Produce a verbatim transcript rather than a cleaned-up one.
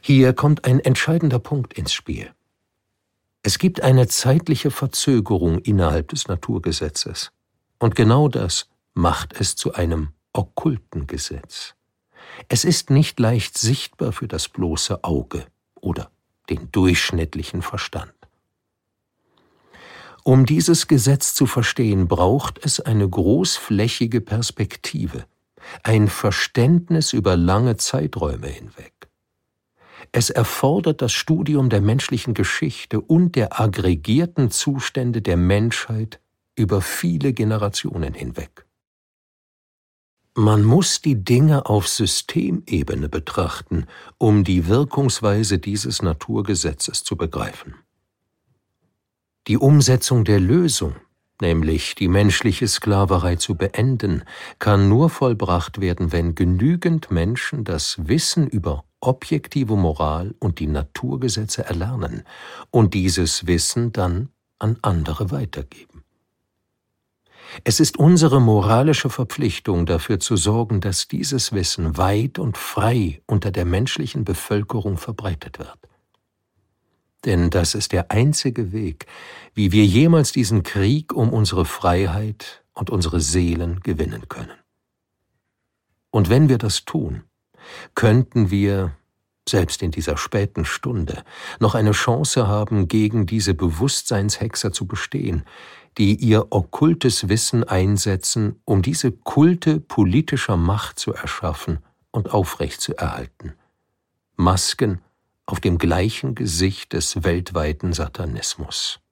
Hier kommt ein entscheidender Punkt ins Spiel. Es gibt eine zeitliche Verzögerung innerhalb des Naturgesetzes. Und genau das macht es zu einem okkulten Gesetz. Es ist nicht leicht sichtbar für das bloße Auge oder den durchschnittlichen Verstand. Um dieses Gesetz zu verstehen, braucht es eine großflächige Perspektive, ein Verständnis über lange Zeiträume hinweg. Es erfordert das Studium der menschlichen Geschichte und der aggregierten Zustände der Menschheit über viele Generationen hinweg. Man muss die Dinge auf Systemebene betrachten, um die Wirkungsweise dieses Naturgesetzes zu begreifen. Die Umsetzung der Lösung, nämlich die menschliche Sklaverei zu beenden, kann nur vollbracht werden, wenn genügend Menschen das Wissen über objektive Moral und die Naturgesetze erlernen und dieses Wissen dann an andere weitergeben. Es ist unsere moralische Verpflichtung, dafür zu sorgen, dass dieses Wissen weit und frei unter der menschlichen Bevölkerung verbreitet wird. Denn das ist der einzige Weg, wie wir jemals diesen Krieg um unsere Freiheit und unsere Seelen gewinnen können. Und wenn wir das tun, könnten wir, selbst in dieser späten Stunde, noch eine Chance haben, gegen diese Bewusstseinshexer zu bestehen, die ihr okkultes Wissen einsetzen, um diese Kulte politischer Macht zu erschaffen und aufrechtzuerhalten. Masken auf dem gleichen Gesicht des weltweiten Satanismus.